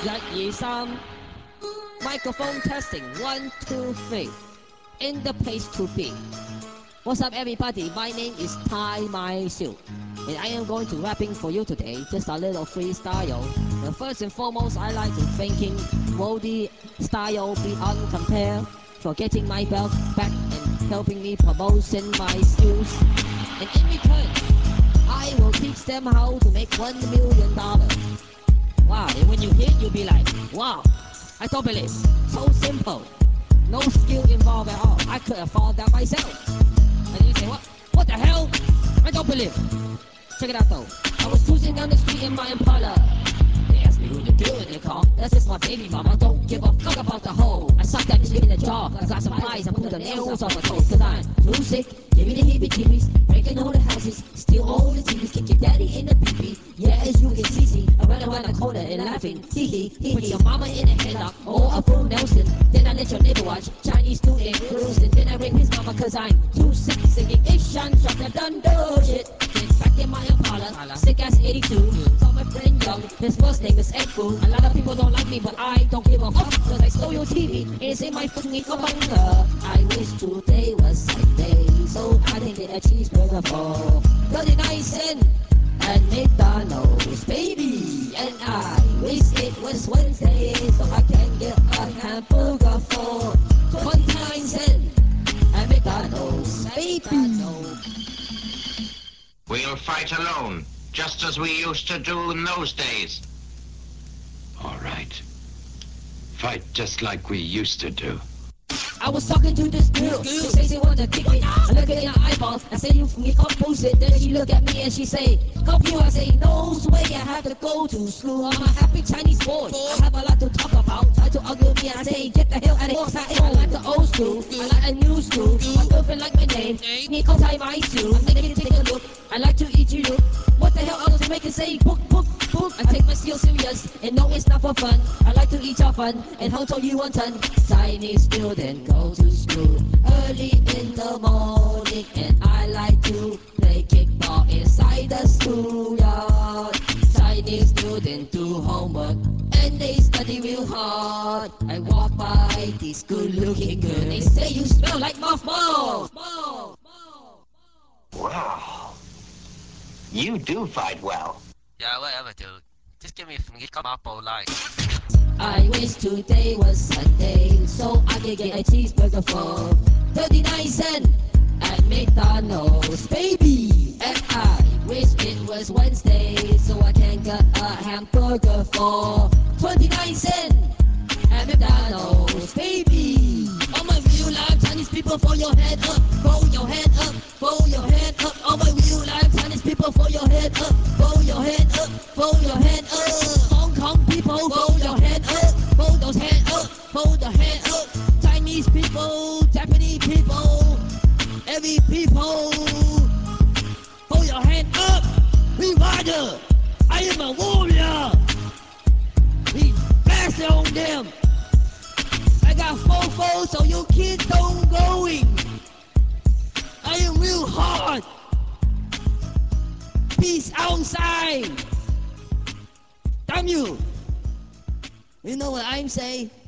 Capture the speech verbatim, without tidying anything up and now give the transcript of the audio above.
一二三 Microphone testing one two three in the place to be. What's up everybody, my name is Tai Mai Siu and I am going to rapping for you today, just a little freestyle. But first and foremost, I like to thanking Wody style be uncompared for getting my belt back and helping me promotion my skills. And in return, I will teach them how to make one million dollars. Wow, and when you hit, you'll be like, wow, I don't believe. So simple. No skill involved at all. I could have found that myself. And you say, what? What the hell? I don't believe. Check it out though. I was cruising down the street in my Impala. They asked me who the deal in the car. That's just my baby mama. Don't give a fuck about the hoe. I sucked that bitch in the jaw. I got some eyes. I moved the nails off her toes. Cause I'm too sick. Give me the heebie-jeebies. Breaking all the houses. Steal all the T Vs. Kick your daddy in the pee-pee. Yeah, as you can see, see. I run around the corner and laughing. Hee hee hee. Put your mama in a headlock. Or a full Nelson. Then I let your neighbor watch Chinese food in Wilson. Then I rape his mama cause I'm too sick. Singing Ishan shot that done do shit. Get back in my Impala. Sick ass eighty-two. Saw my friend Young. His first name is Ed Fu. A lot of people don't like me, but I don't give a fuck. Cause I stole your T V. And it's in my fucking kabanga. I wish today was Sunday. So I can get a cheeseburger for thirty-nine cents at McDonald's, baby. And I wish it was Wednesday. So I can get a hamburger for twenty-nine cents at McDonald's, baby. We'll fight alone, just as we used to do in those days. All right. Fight just like we used to do. I was talking to this girl, she say she wanna kick it. I look at her eyeballs, I say you me up bullshit. Then she look at me and she say, come you. I say, no way, I have to go to school. I'm a happy Chinese boy, I have a lot to talk about. Try to argue with me, I say, get the hell out of here. I like the old school, I like a new school. My girlfriend like my name, me come tie my shoe. I make it take a look, I like to eat you look. What the hell else to make it say, book, book, book. I take my skill serious, and no it's not for fun. I like to eat your fun, and how to you one ton. Chinese student go to school early in the morning, and I like to play kickball inside the schoolyard. Chinese student do homework and they study real hard. I walk by these good-looking girls, they say you smell like mothballs. Wow. You do fight well. Yeah, whatever, dude. Just give me some apple light. I wish today was Sunday, so I could get a cheeseburger for thirty-nine cents at McDonald's, baby. And I wish it was Wednesday, so I can get a hamburger for twenty-nine cents at McDonald's, baby. All my real life Chinese people, throw your head up, throw your head up, throw your head up. All my real life Chinese people, throw your head up, throw your head up, throw your head up. Hong Kong people, throw your head up, throw those head up, throw the head up. Chinese people, Japanese people, every people, throw your head up. We rider, I am a warrior. We blast on them. I got fofo so you kids don't going. I am real hard. Peace outside. Damn you. You know what I'm saying?